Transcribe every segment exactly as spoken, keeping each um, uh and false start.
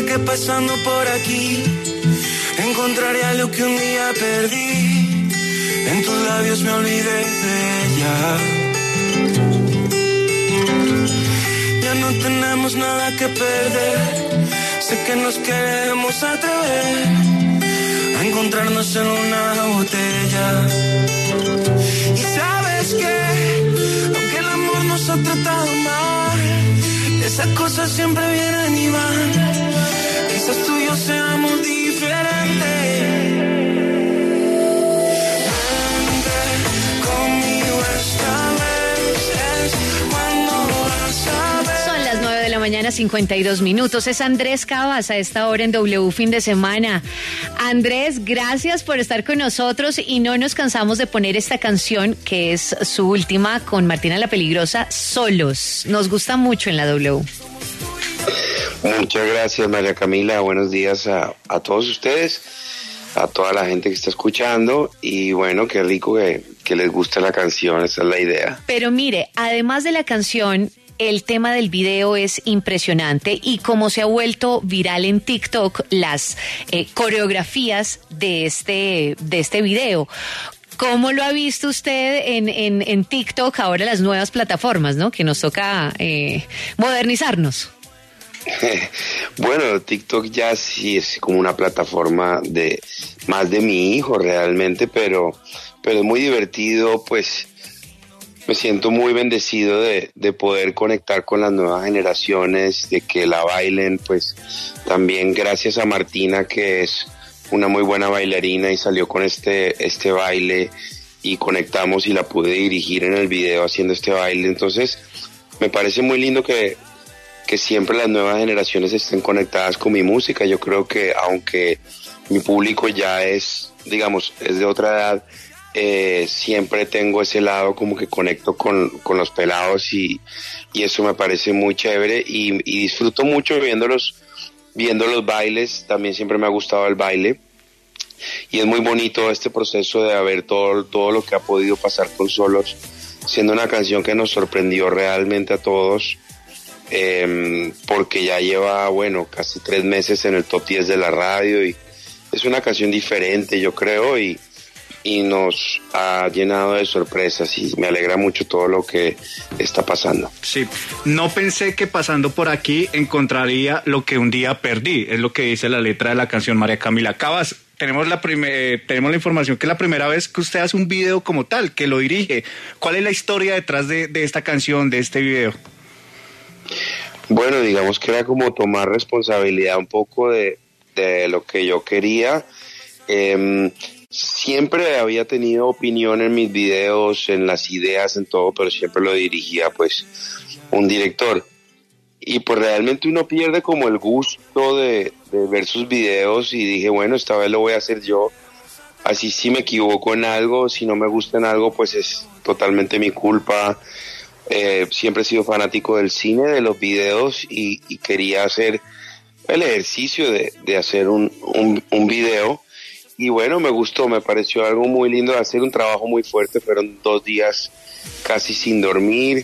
que pasando por aquí encontraré algo que un día perdí. En tus labios me olvidé de ella. Ya no tenemos nada que perder. Sé que nos queremos atrever a encontrarnos en una botella. Y sabes que, aunque el amor nos ha tratado mal, esas cosas siempre vienen y van. Quizás tú y yo seamos diferentes. Mañana cincuenta y dos minutos. Es Andrés Cabas a esta hora en W Fin de Semana. Andrés, gracias por estar con nosotros y no nos cansamos de poner esta canción que es su última con Martina la Peligrosa, Solos. Nos gusta mucho en la W. Muchas gracias, María Camila. Buenos días a, a todos ustedes, a toda la gente que está escuchando y bueno, qué rico que, que les guste la canción, esa es la idea. Pero mire, además de la canción, el tema del video es impresionante y como se ha vuelto viral en TikTok las eh, coreografías de este, de este video. ¿Cómo lo ha visto usted en, en, en TikTok, ahora las nuevas plataformas, ¿no? Que nos toca eh, modernizarnos. Bueno, TikTok ya sí es como una plataforma de más de mi hijo realmente, pero, pero es muy divertido, pues. Me siento muy bendecido de, de poder conectar con las nuevas generaciones, de que la bailen, pues también gracias a Martina, que es una muy buena bailarina y salió con este, este baile y conectamos y la pude dirigir en el video haciendo este baile. Entonces me parece muy lindo que, que siempre las nuevas generaciones estén conectadas con mi música. Yo creo que aunque mi público ya es, digamos, es de otra edad, Eh, siempre tengo ese lado como que conecto con, con los pelados y, y eso me parece muy chévere y, y disfruto mucho viéndolos, viendo los bailes. También siempre me ha gustado el baile y es muy bonito este proceso de ver todo, todo lo que ha podido pasar con Solos, siendo una canción que nos sorprendió realmente a todos, eh, porque ya lleva, bueno, casi tres meses en el top diez de la radio y es una canción diferente, yo creo, y y nos ha llenado de sorpresas y me alegra mucho todo lo que está pasando. Sí, no pensé que pasando por aquí encontraría lo que un día perdí, es lo que dice la letra de la canción, María Camila Cabas. Tenemos la, primer, eh, tenemos la información que es la primera vez que usted hace un video como tal, que lo dirige. ¿Cuál es la historia detrás de, de esta canción, de este video? Bueno, digamos que era como tomar responsabilidad un poco de, de lo que yo quería. Eh, Siempre había tenido opinión en mis videos, en las ideas, en todo, pero siempre lo dirigía pues un director. Y pues realmente uno pierde como el gusto de, de ver sus videos y dije, bueno, esta vez lo voy a hacer yo. Así si me equivoco en algo, si no me gusta en algo, pues es totalmente mi culpa. Eh, siempre he sido fanático del cine, de los videos y, y quería hacer el ejercicio de, de hacer un, un, un video. Y bueno, me gustó, me pareció algo muy lindo de hacer, un trabajo muy fuerte, fueron dos días casi sin dormir,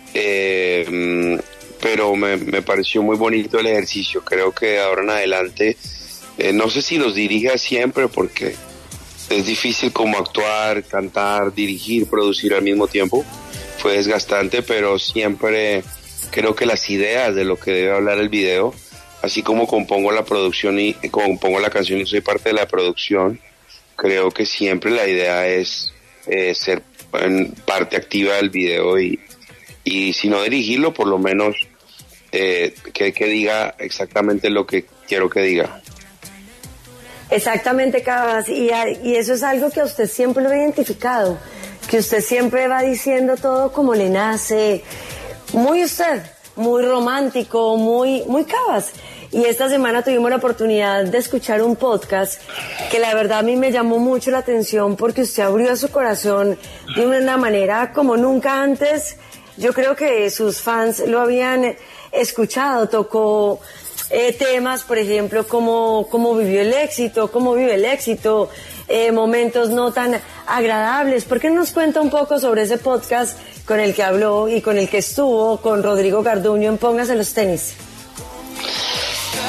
eh, pero me, me pareció muy bonito el ejercicio. Creo que de ahora en adelante, eh, no sé si los dirija siempre porque es difícil como actuar, cantar, dirigir, producir al mismo tiempo, fue desgastante, pero siempre creo que las ideas de lo que debe hablar el video, así como compongo la producción y compongo la canción y soy parte de la producción, creo que siempre la idea es eh, ser en parte activa del video y, y si no dirigirlo, por lo menos eh, que, que diga exactamente lo que quiero que diga. Exactamente, Cabas, y, y eso es algo que a usted siempre lo ha identificado, que usted siempre va diciendo todo como le nace, muy usted, muy romántico, muy, muy Cabas. Y esta semana tuvimos la oportunidad de escuchar un podcast que la verdad a mí me llamó mucho la atención porque usted abrió su corazón de una manera como nunca antes. Yo creo que sus fans lo habían escuchado, tocó eh, temas, por ejemplo, como cómo vivió el éxito, cómo vive el éxito, eh, momentos no tan agradables. ¿Por qué no nos cuenta un poco sobre ese podcast con el que habló y con el que estuvo con Rodrigo Garduño en Póngase los tenis? Sabes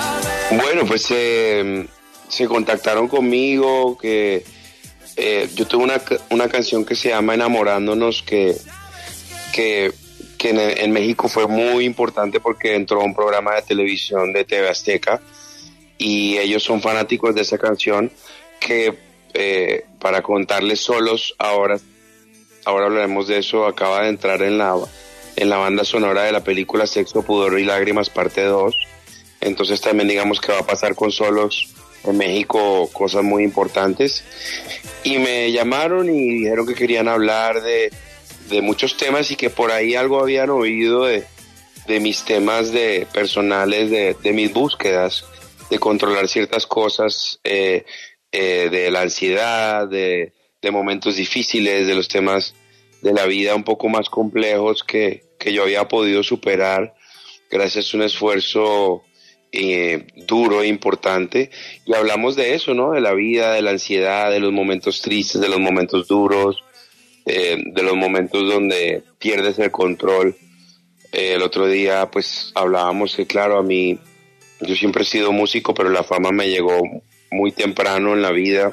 Bueno, pues eh, se contactaron conmigo, que eh, yo tuve una, una canción que se llama Enamorándonos, que, que, que en, en México fue muy importante porque entró a un programa de televisión de T V Azteca y ellos son fanáticos de esa canción, que eh, para contarles solos, ahora, ahora hablaremos de eso, acaba de entrar en la, en la banda sonora de la película Sexo, Pudor y Lágrimas parte dos. Entonces también digamos que va a pasar con Solos en México cosas muy importantes. Y me llamaron y dijeron que querían hablar de, de muchos temas y que por ahí algo habían oído de, de mis temas de personales, de, de mis búsquedas, de controlar ciertas cosas, eh, eh, de la ansiedad, de, de momentos difíciles, de los temas de la vida un poco más complejos que, que yo había podido superar gracias a un esfuerzo Eh, duro e importante, y hablamos de eso, ¿no? De la vida, de la ansiedad, de los momentos tristes, de los momentos duros, eh, de los momentos donde pierdes el control. Eh, el otro día pues hablábamos que claro, a mí, yo siempre he sido músico, pero la fama me llegó muy temprano en la vida,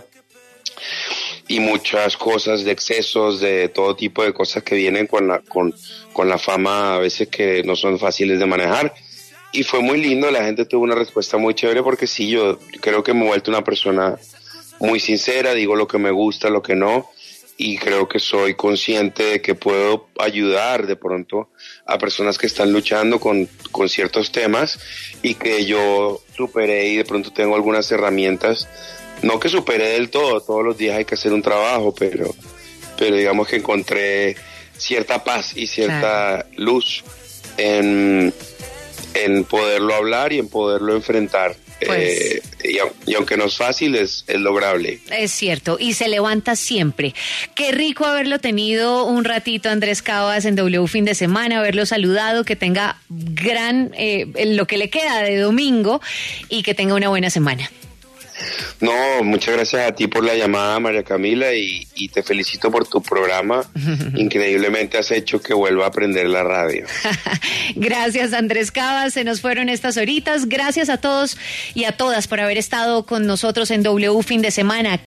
y muchas cosas de excesos, de todo tipo de cosas que vienen con la, con, con la fama, a veces que no son fáciles de manejar. Y fue muy lindo, la gente tuvo una respuesta muy chévere, porque sí, yo creo que me he vuelto una persona muy sincera, digo lo que me gusta, lo que no, y creo que soy consciente de que puedo ayudar de pronto a personas que están luchando con, con ciertos temas, y que yo superé y de pronto tengo algunas herramientas, no que superé del todo, todos los días hay que hacer un trabajo, pero, pero digamos que encontré cierta paz y cierta claro. luz en... en poderlo hablar y en poderlo enfrentar. Pues, eh, y, y aunque no es fácil, es, es lograble. Es cierto, y se levanta siempre. Qué rico haberlo tenido un ratito, Andrés Cabas, en W Fin de Semana, haberlo saludado, que tenga gran, eh, lo que le queda de domingo, y que tenga una buena semana. No, muchas gracias a ti por la llamada, María Camila, y, y te felicito por tu programa. Increíblemente has hecho que vuelva a aprender la radio. Gracias, Andrés Cabas, se nos fueron estas horitas. Gracias a todos y a todas por haber estado con nosotros en W Fin de Semana.